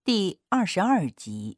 第22集。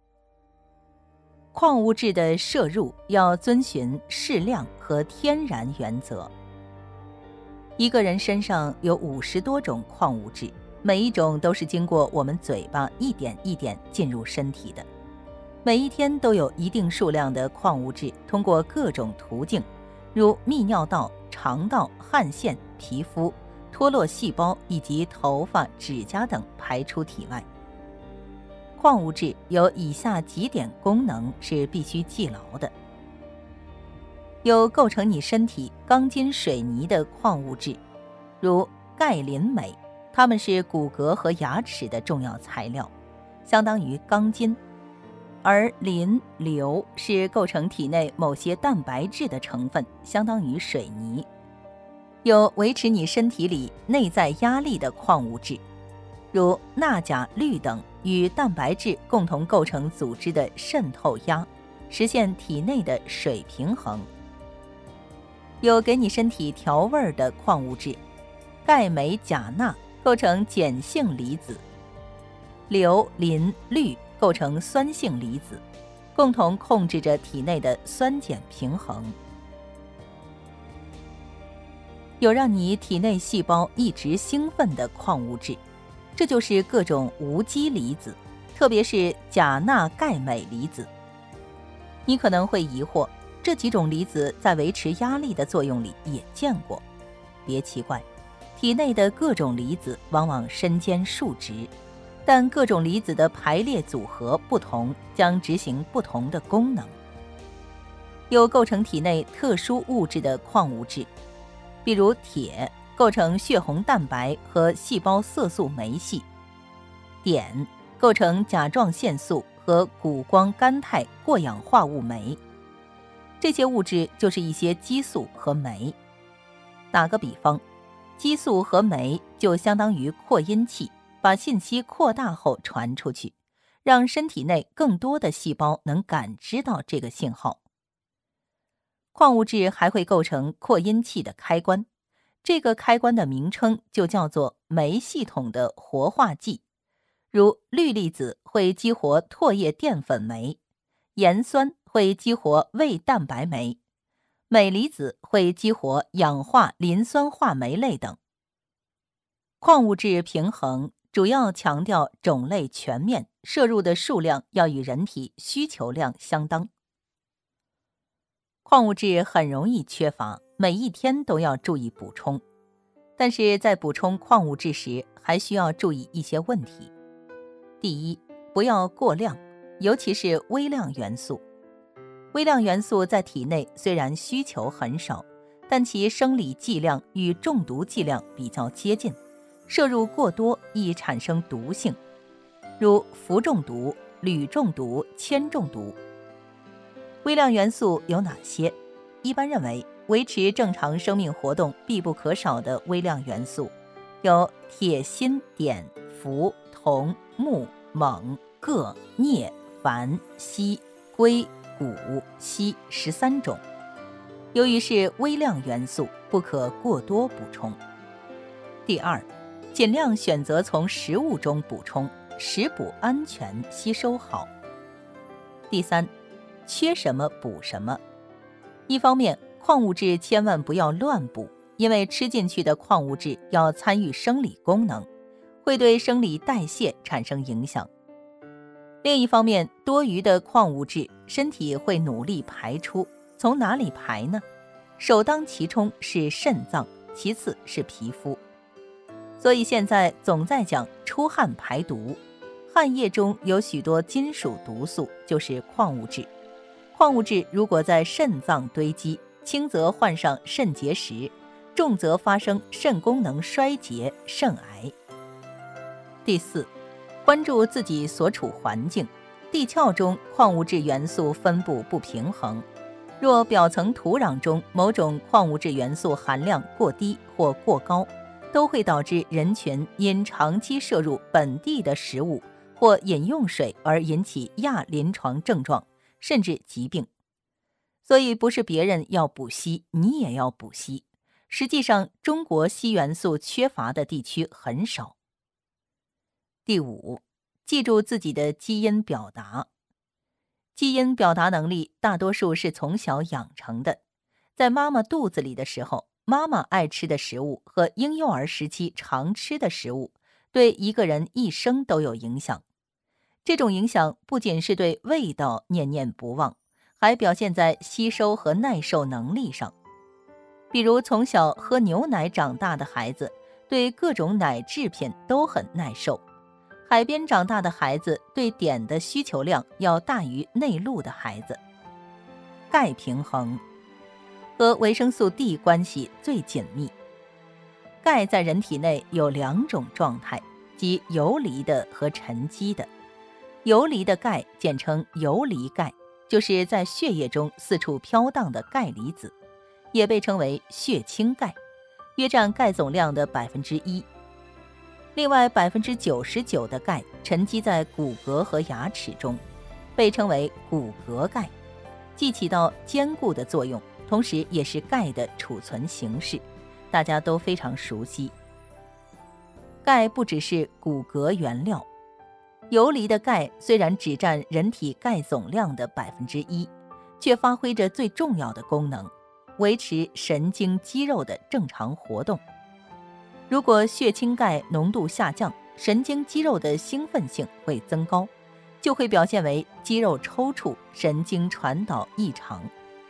矿物质的摄入要遵循适量和天然原则。一个人身上有50多种矿物质，每一种都是经过我们嘴巴一点一点进入身体的。每一天都有一定数量的矿物质通过各种途径，如泌尿道、肠道、汗腺、皮肤、脱落细胞以及头发、指甲等排出体外。矿物质有以下几点功能是必须记牢的：有构成你身体钢筋水泥的矿物质，如钙、磷、镁，它们是骨骼和牙齿的重要材料，相当于钢筋；而磷、硫是构成体内某些蛋白质的成分，相当于水泥。有维持你身体里内在压力的矿物质，如钠、钾、氯等，与蛋白质共同构成组织的渗透压，实现体内的水平衡。有给你身体调味的矿物质，钙、镁、钾、钠构成碱性离子，硫、磷、氯构成酸性离子，共同控制着体内的酸碱平衡。有让你体内细胞一直兴奋的矿物质，这就是各种无机离子，特别是钾、钠、钙、镁离子。你可能会疑惑，这几种离子在维持压力的作用里也见过。别奇怪，体内的各种离子往往身兼数职，但各种离子的排列组合不同，将执行不同的功能。有构成体内特殊物质的矿物质，比如铁构成血红蛋白和细胞色素酶系，碘构成甲状腺素和谷胱甘肽过氧化物酶。这些物质就是一些激素和酶。打个比方，激素和酶就相当于扩音器，把信息扩大后传出去，让身体内更多的细胞能感知到这个信号。矿物质还会构成扩音器的开关，这个开关的名称就叫做酶系统的活化剂，如氯离子会激活唾液淀粉酶，盐酸会激活胃蛋白酶，镁离子会激活氧化磷酸化酶类等。矿物质平衡主要强调种类全面，摄入的数量要与人体需求量相当。矿物质很容易缺乏，每一天都要注意补充。但是在补充矿物质时，还需要注意一些问题。第一，不要过量，尤其是微量元素。微量元素在体内虽然需求很少，但其生理剂量与中毒剂量比较接近，摄入过多易产生毒性，如氟中毒、铝中毒、铅中毒。微量元素有哪些？一般认为，维持正常生命活动必不可少的微量元素有铁、锌、碘、氟、铜、钼、锰、铬、镍、钒、硒、硅、钴、硒13种。由于是微量元素，不可过多补充。第二，尽量选择从食物中补充，食补安全，吸收好。第三，缺什么补什么。一方面，矿物质千万不要乱补，因为吃进去的矿物质要参与生理功能，会对生理代谢产生影响。另一方面，多余的矿物质身体会努力排出，从哪里排呢？首当其冲是肾脏，其次是皮肤。所以现在总在讲出汗排毒，汗液中有许多金属毒素，就是矿物质。矿物质如果在肾脏堆积，轻则患上肾结石，重则发生肾功能衰竭、肾癌。第四，关注自己所处环境，地壳中矿物质元素分布不平衡，若表层土壤中某种矿物质元素含量过低或过高，都会导致人群因长期摄入本地的食物或饮用水而引起亚临床症状，甚至疾病。所以不是别人要补硒，你也要补硒。实际上，中国硒元素缺乏的地区很少。第五， 记住自己的基因表达。基因表达能力大多数是从小养成的，在妈妈肚子里的时候，妈妈爱吃的食物和婴幼儿时期常吃的食物，对一个人一生都有影响。这种影响不仅是对味道念念不忘，还表现在吸收和耐受能力上。比如从小喝牛奶长大的孩子，对各种奶制品都很耐受。海边长大的孩子对碘的需求量要大于内陆的孩子。钙平衡和维生素 D 关系最紧密。钙在人体内有2种状态，即游离的和沉积的。游离的钙简称游离钙，就是在血液中四处飘荡的钙离子，也被称为血清钙，约占钙总量的 1%。另外 99% 的钙沉积在骨骼和牙齿中，被称为骨骼钙，既起到坚固的作用，同时也是钙的储存形式，大家都非常熟悉。钙不只是骨骼原料，游离的钙虽然只占人体钙总量的 1%， 却发挥着最重要的功能，维持神经肌肉的正常活动。如果血清钙浓度下降，神经肌肉的兴奋性会增高，就会表现为肌肉抽搐、神经传导异常。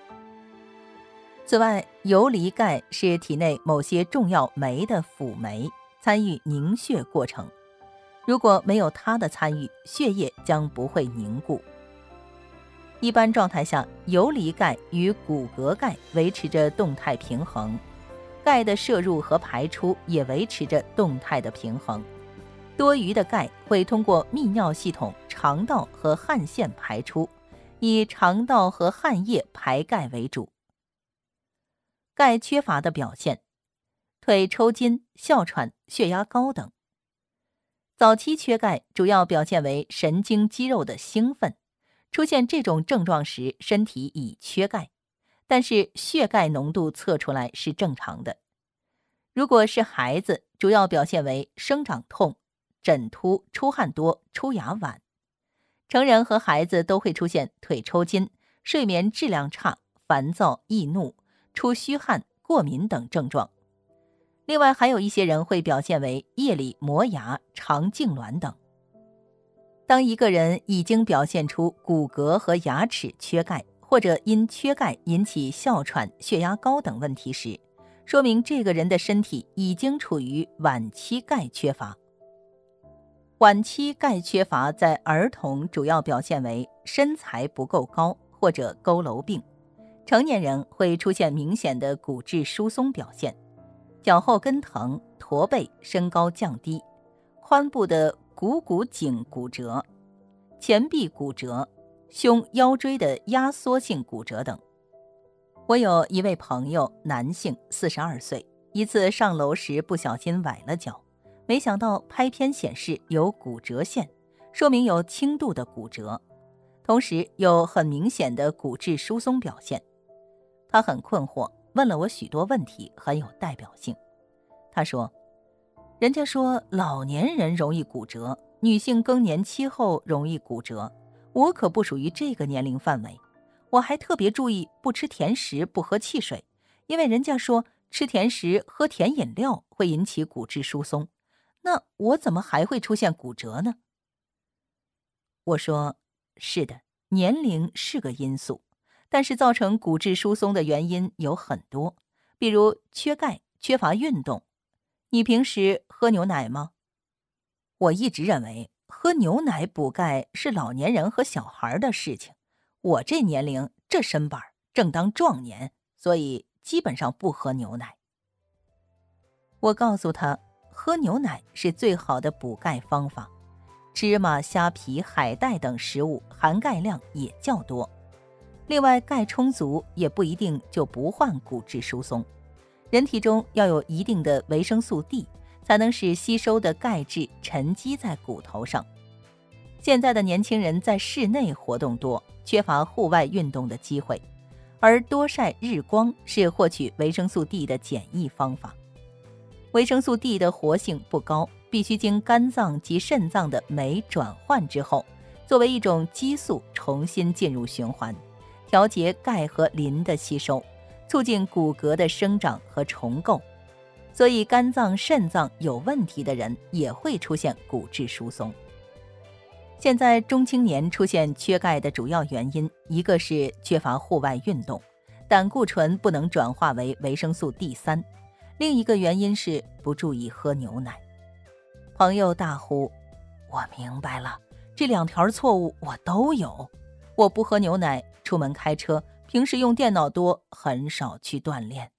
此外，游离钙是体内某些重要酶的辅酶，参与凝血过程。如果没有它的参与，血液将不会凝固。一般状态下，游离钙与骨骼钙维持着动态平衡，钙的摄入和排出也维持着动态的平衡。多余的钙会通过泌尿系统、肠道和汗腺排出，以肠道和汗液排钙为主。钙缺乏的表现：腿抽筋、哮喘、血压高等。早期缺钙主要表现为神经肌肉的兴奋，出现这种症状时，身体已缺钙，但是血钙浓度测出来是正常的。如果是孩子，主要表现为生长痛、枕秃、出汗多、出牙晚。成人和孩子都会出现腿抽筋、睡眠质量差、烦躁易怒、出虚汗、过敏等症状。另外还有一些人会表现为夜里磨牙、肠痉挛等。当一个人已经表现出骨骼和牙齿缺钙，或者因缺钙引起哮喘、血压高等问题时，说明这个人的身体已经处于晚期钙缺乏。晚期钙缺乏在儿童主要表现为身材不够高或者佝偻病，成年人会出现明显的骨质疏松表现，脚后跟疼、驼背、身高降低，髋部的股颈骨折、前臂骨折、胸腰椎的压缩性骨折等。我有一位朋友，男性，42岁，一次上楼时不小心崴了脚，没想到拍片显示有骨折线，说明有轻度的骨折，同时有很明显的骨质疏松表现。他很困惑，问了我许多问题，很有代表性。他说，人家说老年人容易骨折，女性更年期后容易骨折，我可不属于这个年龄范围。我还特别注意不吃甜食，不喝汽水，因为人家说吃甜食、喝甜饮料会引起骨质疏松，那我怎么还会出现骨折呢？我说，是的，年龄是个因素，但是造成骨质疏松的原因有很多，比如缺钙、缺乏运动。你平时喝牛奶吗？我一直认为喝牛奶补钙是老年人和小孩的事情，我这年龄这身板正当壮年，所以基本上不喝牛奶。我告诉他，喝牛奶是最好的补钙方法，芝麻、虾皮、海带等食物含钙量也较多。另外，钙充足也不一定就不患骨质疏松。人体中要有一定的维生素 D， 才能使吸收的钙质沉积在骨头上。现在的年轻人在室内活动多，缺乏户外运动的机会，而多晒日光是获取维生素 D 的简易方法。维生素 D 的活性不高， 必须经肝脏及肾脏的酶转换之后，作为一种激素重新进入循环，调节钙和磷的吸收，促进骨骼的生长和重构。所以肝脏、肾脏有问题的人也会出现骨质疏松。现在中青年出现缺钙的主要原因，一个是缺乏户外运动，胆固醇不能转化为维生素 D3， 另一个原因是不注意喝牛奶。朋友大呼：我明白了，这2条错误我都有。我不喝牛奶，出门开车，平时用电脑多，很少去锻炼。